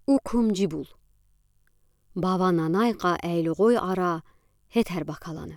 Ukum cibul. Bava nanayqa eyluğoy ara heter bakalanı.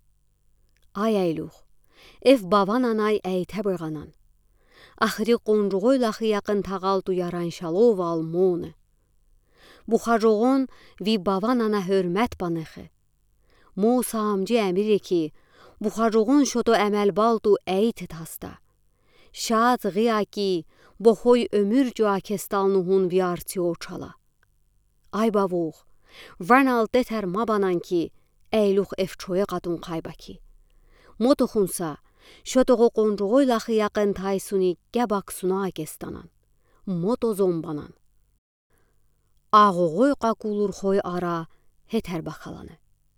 Ay eyluğ, ev bava nanay eyte bırğanan. Ahri qonruğoy laxı yakın tağal duyaran şalov almonu. Buxaroğun vi bava nana hörmət banıxı. Mo samcı əmiri ki, buxaroğun şoto əməl baldu eyt tasta. Şad gıya ki, boxoy ömür cua kestalnuhun viyartiyo çala. Ay bavuğ, varnal deter mabanan ki, eyluğ efçoya qadun qayba ki. Motoxunsa, şotoğu qonruğoy laxı yakın taysuni gəbak suna gestanan. Moto zombanan. Ağoğoy qa qulurxoy ara heter bakalanı.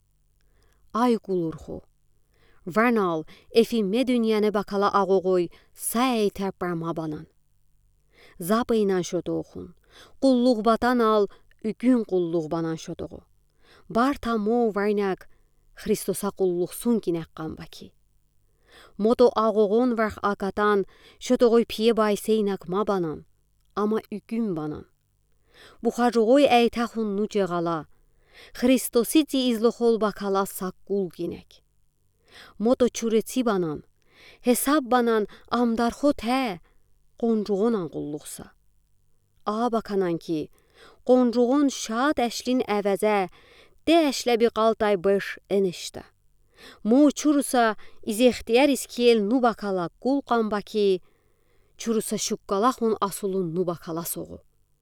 Ay qulurxo, varnal efi medünyene bakala ağoğoy sa eyter barmabanan. Zabıyla şotoğun, qulluq batan al, ügün qulluq banan şotoğu. Barta mo varnak, Hristosa qulluqsun ginek qambaki. Moto ağoğun varx akatan, şotoğuy piye bayseynak mabanan, ama ügün banan. Buxaroğoy eytəxun nu ceğala, Hristosi ci izloxol bakala saqqul ginek. Moto çureti banan, hesab banan amdarxo tə, qonruğunan qulluqsa. Ağa bakanan ki, qonruğun şad əşlin əvəzə, de əşləbi qaltay bış enişdə. Mo çurusa izextiyar iskiyel nu bakala qul qambaki, çurusa şuqqalaxun asulun nu bakala soğu.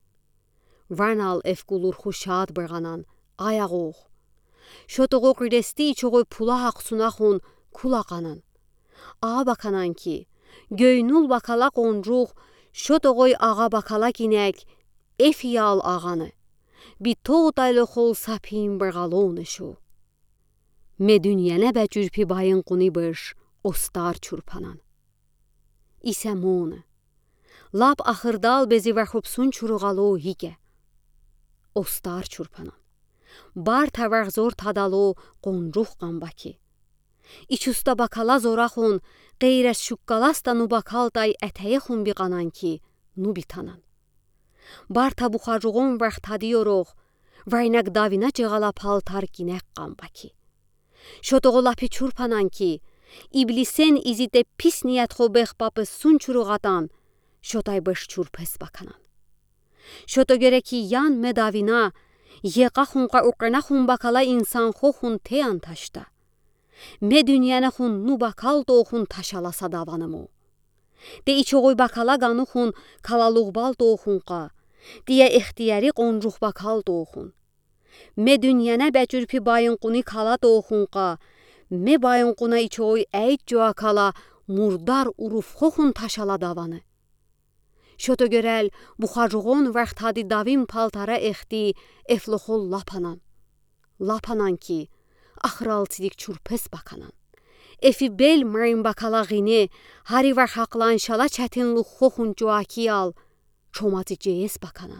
Varnal efqulurxu şad bırğanan, ayağoğ. Şotoğu qiresti çoğu pula haqsunaxun kulaqanan. Ağa bakanan ki, göynul bakala qonruq, şotoğuy ağa bakala ginek, efiyal ağanı. Bito dayloxol sapin bırğalonu şu. Medünyene bə cürpi bayın quni bış, ostar çurpanan. İsə monu. Lap axırdal bezi vəxupsun çuruğalo hige. Ostar çurpanan. Bar təvəğzor tadalo qonruq qambaki. İç usta bakala zoraxun, qeyrəs şuqqalas da nu bakalday ətəyəxun biqanan ki, nu bitanan. Bar ta buxaroğun vaxt tadiyoroq, vaynak davina cığala paltar ginek qambaki. Şotoğu lapi çurpanan ki, iblisen izide pis niyətxo bexbapı sun çuruğadan, şotay bış çurpes bakanan. Şoto göre ki yan medavina, yeqaxunqa uqranaxun bakala insan xoxun teyan taşda. Medünyanəxun nu bakal doğun taşalasa davanımı. De içoğuy bakala qanuxun kalaluğbal doğunqa, diye ixtiyari qonruq bakal doğun. Medünyanə bəcürpi bayınquni kala doğunqa, me bayınquna içoğuy əyt joa kala murdar uruf xoxun taşala davanı. Şoto görəl, buxaroğun vaxt hadi davim paltara exti, efloxol lapanan. Lapanan ki, axraltidik çurpes bakanan. Efi bel marin bakala gini, hari var haqlan şala çətinluq xoxun joaki al, çomati ceyes bakanan.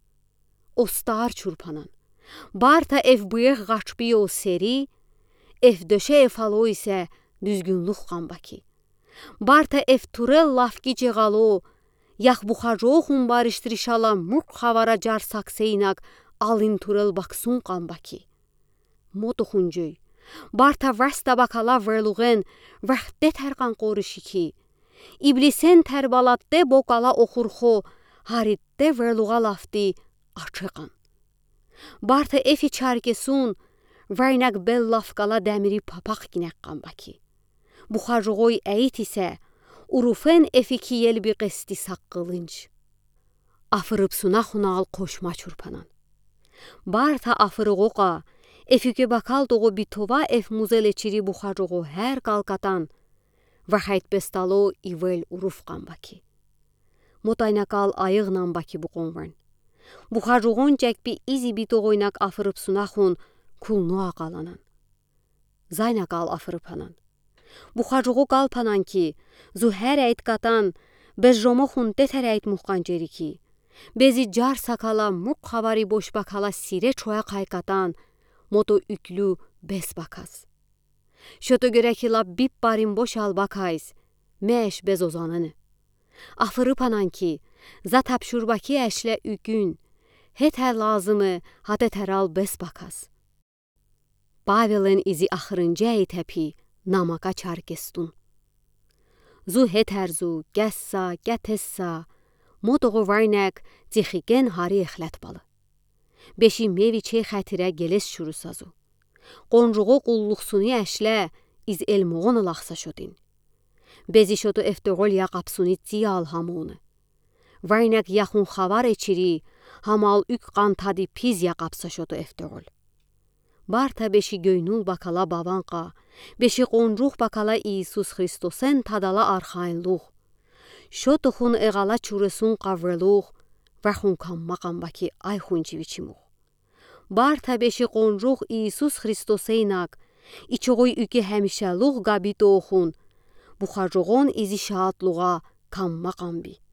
Ostar çurpanan. Barta ev bıyıq qaçbiyo seri, ev döşe efalo isə düzgünlük qambaki. Barta ev turel lafki ceğalo, yax buxaroğun barıştırışala murq xavara car sakseynak alin turel baksun qambaki. Motoxuncuy, barta vasta bakala verluğen vaxt detərqan qoruşi ki, iblisen tərbalatde bokala oxurxo, haridde verluğa lafdi açıqan. Barta efi çarkesun, vaynak bel lafqala dəmiri papaq ginek qambaki. Buxaroğoy əyit isə, urufen efi kiyel bir qesti saqqılınç. Afırıb sunaxunal qoşma çurpanan. Barta afırıqoqa, efikə bakal doğu bitova ef muzeleçiri buxaroğu hər qalqatan, vaxayt bestalo ivel uruf qambaki. Motaynaqal ayıqnan baki bu qonvan. Buxaroğun cəkbi izi bitoğuynak afırıb sunaxun kulnu aqalanan. Zaynaqal afırıpanan. Buxaroğu qalpanan ki, zu hər əyt qatan, bez romoxun detər əyt muxqanceri ki, bezi car sakala murq xavari boş bakala sire çoya qayqatan, moto üklü bez bakas. Şoto göre ki la bip barin boşal bakayız, meş bez ozanını. Afırıpanan ki, za tapşurbaki əşlə ügün, Hətər lazımı hadətəral bəs bakas. Pavelin izi axırıncı təpi namaka çarkestun. Zu hətərzu, gəssa, gətessa, modoğu varnək, cixigen hari exlət balı. Beşi mevi çey xətirə geles şurusazu. Qonruğu qulluqsuni əşlə, iz elmoğun laxsa şodin. Bezi şodu efterol qapsuni ciyal hamunu. Varnək yaxun xavar eçiri, hamal ük qantadı piz qapsa şodu efterol. Barta beşi göynul bakala bavanqa, beşi qonruq bakala İisus Xristosen tadala arxainluq. Şotuxun eğala çuresun qavruluq, vəxun kanmaqan baki ay xunçiviçimuq. Barta beşi qonruq İisus Xristoseynak, içoğuy üki həmişəluq qabi doğun, buxarroğun izi şaatluğa kanmaqan bi.